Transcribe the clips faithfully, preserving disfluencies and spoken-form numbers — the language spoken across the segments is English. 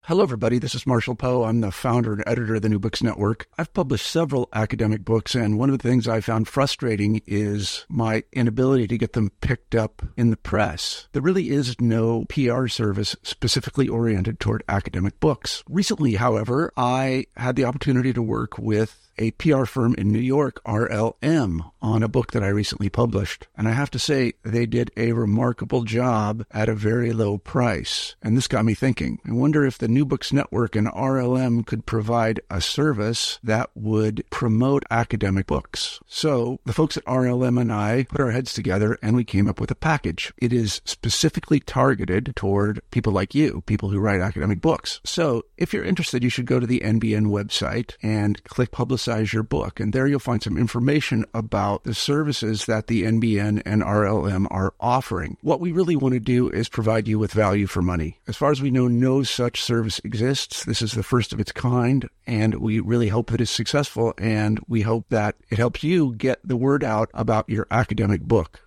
Hello, everybody. This is Marshall Poe. I'm the founder and editor of the New Books Network. I've published several academic books, and one of the things I found frustrating is my inability to get them picked up in the press. There really is no P R service specifically oriented toward academic books. Recently, however, I had the opportunity to work with a P R firm in New York, R L M, on a book that I recently published. And I have to say, they did a remarkable job at a very low price. And this got me thinking. I wonder if the New Books Network and R L M could provide a service that would promote academic books. So the folks at R L M and I put our heads together and we came up with a package. It is specifically targeted toward people like you, people who write academic books. So if you're interested, you should go to the N B N website and click Publicize your book. And there you'll find some information about the services that the N B N and R L M are offering. What we really want to do is provide you with value for money. As far as we know, no such service exists. This is the first of its kind, and we really hope that it's successful, and we hope that it helps you get the word out about your academic book.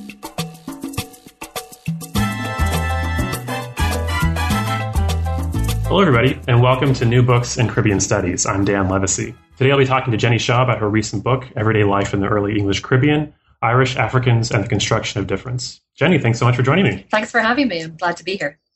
Hello, everybody, and welcome to New Books in Caribbean Studies. I'm Dan Levacy. Today I'll be talking to Jenny Shaw about her recent book, Everyday Life in the Early English Caribbean, Irish Africans and the Construction of Difference. Jenny, thanks so much for joining me. Thanks for having me. I'm glad to be here.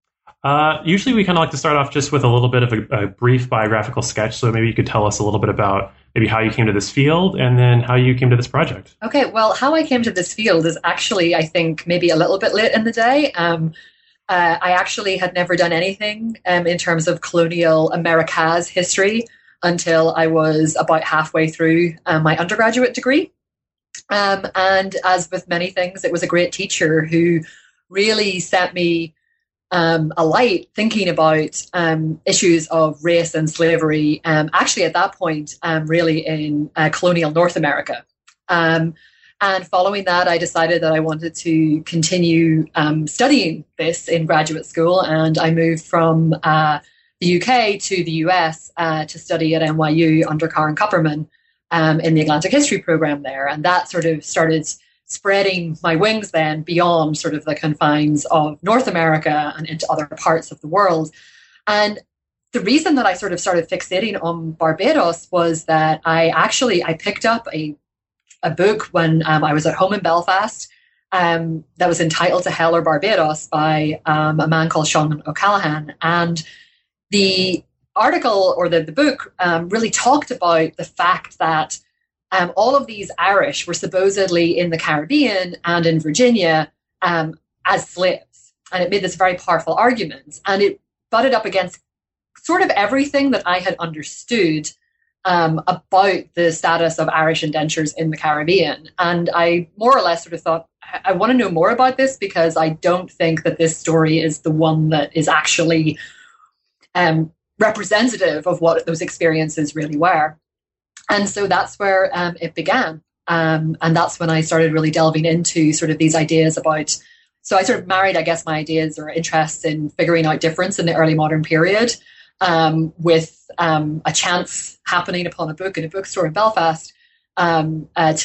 Uh, usually we kind of like to start off just with a little bit of a, a brief biographical sketch, so maybe you could tell us a little bit about maybe how you came to this field and then how you came to this project. Okay, well, how I came to this field is actually, I think, maybe a little bit late in the day. Um, Uh, I actually had never done anything um, in terms of colonial America's history until I was about halfway through um, my undergraduate degree. Um, and as with many things, it was a great teacher who really set me um, alight thinking about um, issues of race and slavery, um, actually at that point, um, really in uh, colonial North America. Um, And following that, I decided that I wanted to continue um, studying this in graduate school. And I moved from uh, the U K to the U S uh, to study at N Y U under Karen Kupperman um, in the Atlantic History program there. And that sort of started spreading my wings then beyond sort of the confines of North America and into other parts of the world. And the reason that I sort of started fixating on Barbados was that I actually, I picked up a a book when um, I was at home in Belfast um, that was entitled To Hell or Barbados by um, a man called Sean O'Callaghan. And the article or the, the book um, really talked about the fact that um, all of these Irish were supposedly in the Caribbean and in Virginia um, as slaves. And it made this very powerful argument. And it butted up against sort of everything that I had understood Um, about the status of Irish indentures in the Caribbean. And I more or less sort of thought, I, I want to know more about this because I don't think that this story is the one that is actually um, representative of what those experiences really were. And so that's where um, it began. Um, and that's when I started really delving into sort of these ideas about, so I sort of married, I guess, my ideas or interests in figuring out difference in the early modern period Um, with um, a chance happening upon a book in a bookstore in Belfast um, uh, to